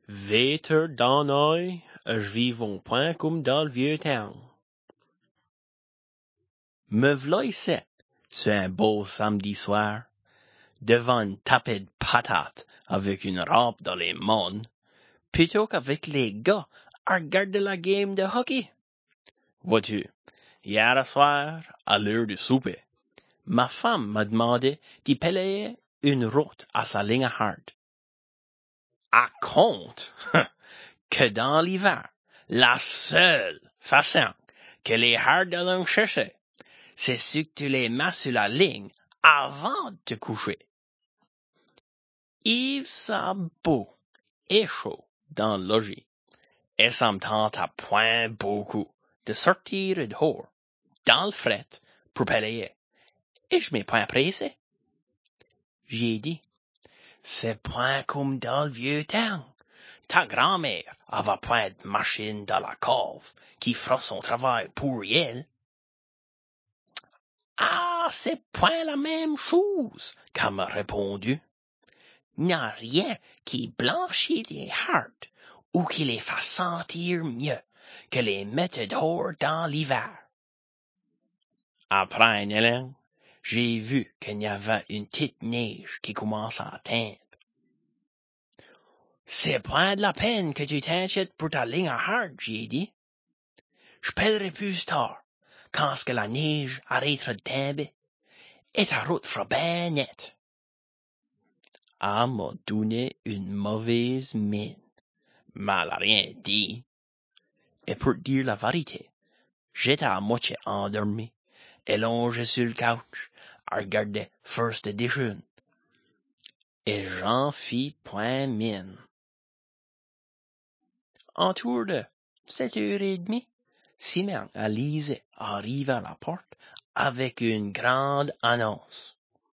Véter d'ennuis, je vivons point comme dans le vieux temps. Me v'là ici, sur un beau samedi soir, devant une tapée de patates avec une râpe dans les mains, plutôt qu'avec les gars à regarder la game de hockey. Vois-tu, hier soir, à l'heure du souper, ma femme m'a demandé d'y payer une route à sa ligne à hard. À compte que dans l'hiver, la seule façon que les hards allons chercher, c'est si tu les mets sur la ligne avant de te coucher. Il ça beau et chaud dans le logis, et ça me tente à point beaucoup de sortir dehors, dans le fret, pour payer, et je m'ai point pressé. J'ai dit, c'est point comme dans le vieux temps. Ta grand-mère avait point de machine dans la cave qui fera son travail pour elle. Ah, c'est point la même chose, qu'elle m'a répondu. N'y a rien qui blanchit les hards ou qui les fasse sentir mieux que les mettre dehors dans l'hiver. Après une heure, j'ai vu qu'il y avait une petite neige qui commençait à tomber. C'est point de la peine que tu t'inquiètes pour ta ligne à hard, j'ai dit. Je paierai plus tard, quand ce que la neige arrêtera de tomber, et ta route fera ben net. Elle m'a donné une mauvaise mine, mais elle a rien dit. Et pour dire la vérité, j'étais à moitié endormi, allongé sur le couch, à regarder First Edition. Et j'en fis point mine. En tour de 7h30, Simon Alizé arriva à la porte avec une grande annonce.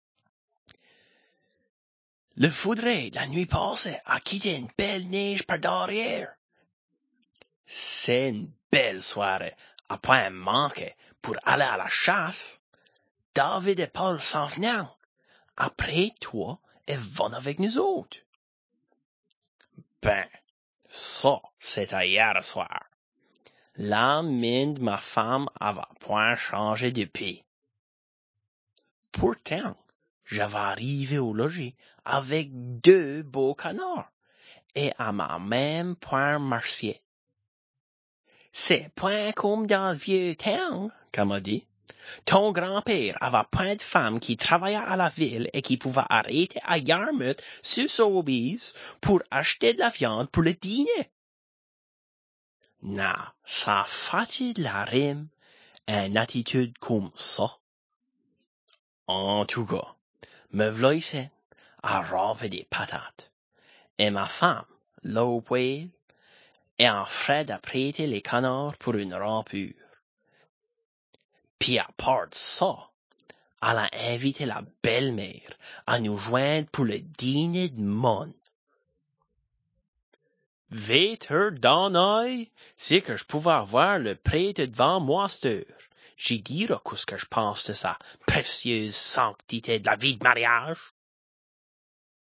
Le foudre de la nuit passée a quitté une belle neige par derrière. C'est une belle soirée à point manquer pour aller à la chasse. David et Paul s'en venaient. Après toi, ils vont avec nous autres. Ben, ça, c'était hier soir. La mine de ma femme avait point changé depuis. Pourtant, j'avais arrivé au logis avec 2 beaux canards et à ma même point marché. C'est point comme dans le vieux temps, qu'elle m'a dit. Ton grand-père avait point de femme qui travaillait à la ville et qui pouvait arrêter à Yarmouth sur Sobeys pour acheter de la viande pour le dîner. Non, ça fatigue la rime, une attitude comme ça. En tout cas, me v'là ici, à râper des patates. Et ma femme, là au poêle, est en train d'apprêter les canards pour une râpure. Puis à part de ça, elle a invité la belle-mère à nous joindre pour le dîner de mon. Véter d'ennuis, c'est que je pouvais avoir le prêtre devant moi cette heure. J'ai dit ce que je pense de sa précieuse sanctité de la vie de mariage.